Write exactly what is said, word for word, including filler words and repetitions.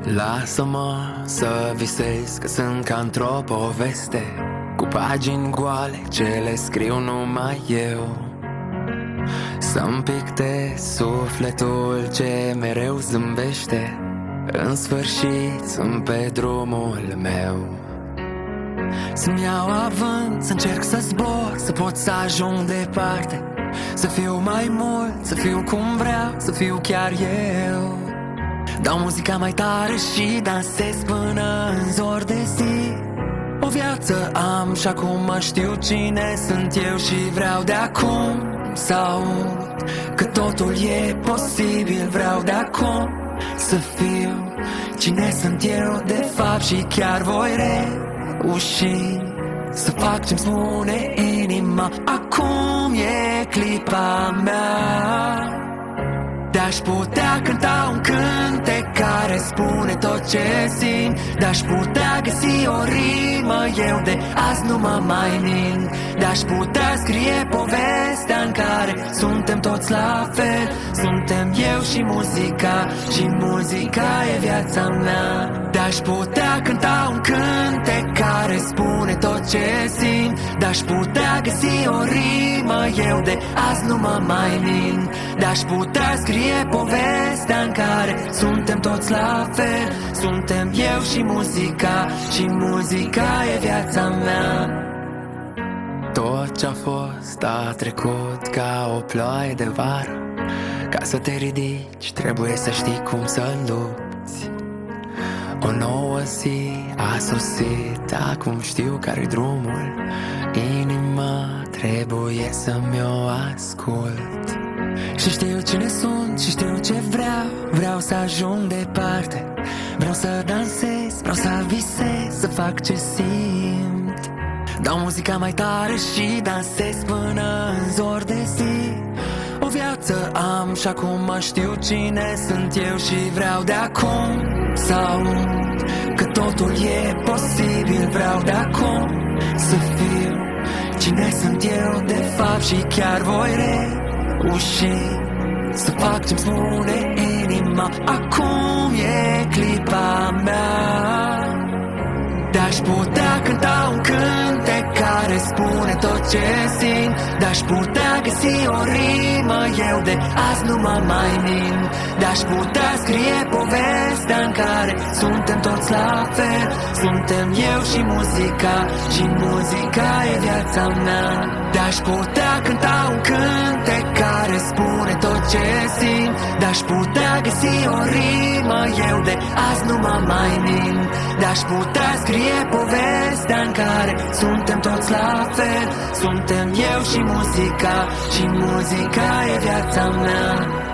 Lasă-mă să visez că sunt ca într-o poveste, cu pagini goale ce le scriu numai eu. Să-mi picte sufletul ce mereu zâmbește, în sfârșit sunt pe drumul meu. Să-mi iau avânt, să încerc să zbor, să pot să ajung departe, să fiu mai mult, să fiu cum vreau, să fiu chiar eu. Dau muzica mai tare și dansez până în zor de zi. O viață am și acum mă știu cine sunt eu și vreau de acum să aud că totul e posibil. Vreau de acum să fiu cine sunt eu de fapt și chiar voi reuși să fac ce-mi spune inima. Acum e clipa mea de-aș putea cânta un cântec care spune tot ce simt, de-aș putea găsi o rimă, eu de azi nu mă mai mint, de-aș putea scrie povestea în care suntem toți la fel. Suntem eu și muzica, și muzica e viața mea. De-aș putea cânta un cântec care spune tot ce simt, de-aș putea găsi o rimă, eu de azi nu mă mai mint, de-aș putea scrie povestea în care suntem toți la fel. Suntem eu și muzica, și muzica e viața mea. Tot ce-a fost a trecut ca o ploaie de vară. Ca să te ridici trebuie să știi cum să lupți. O nouă zi a sosit, acum știu care-i drumul. Inima trebuie să-mi o ascult. Și știu cine sunt și știu ce vreau. Vreau să ajung departe, vreau să dansez, vreau să visez, să fac ce simt. Dau muzica mai tare și dansez până în zor de zi. O viață am și acum mă știu cine sunt eu și vreau de acum să aud că totul e posibil. Vreau de acum să fiu cine sunt eu de fapt și chiar voi reuși să fac ce-mi spune inima. Acum e clipa mea de-aș putea cânta un cântec care spune tot ce simt, de-aș putea găsi o rimă, eu de azi nu mă mai mint, de-aș putea scrie povestea în care suntem toți la fel. Suntem eu și muzica, și muzica e viața mea. De-aș putea cânta un cântec care spune tot ce simt, de-aș putea găsi o rimă, eu de azi nu mă mai mint, de-aș putea scrie povestea în care suntem toți la fel. Suntem eu și muzica, și muzica e viața mea.